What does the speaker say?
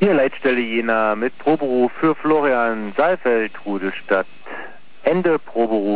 Hier Leitstelle Jena mit Proberuf für Florian Saalfeld, Rudestadt. Ende Proberuf.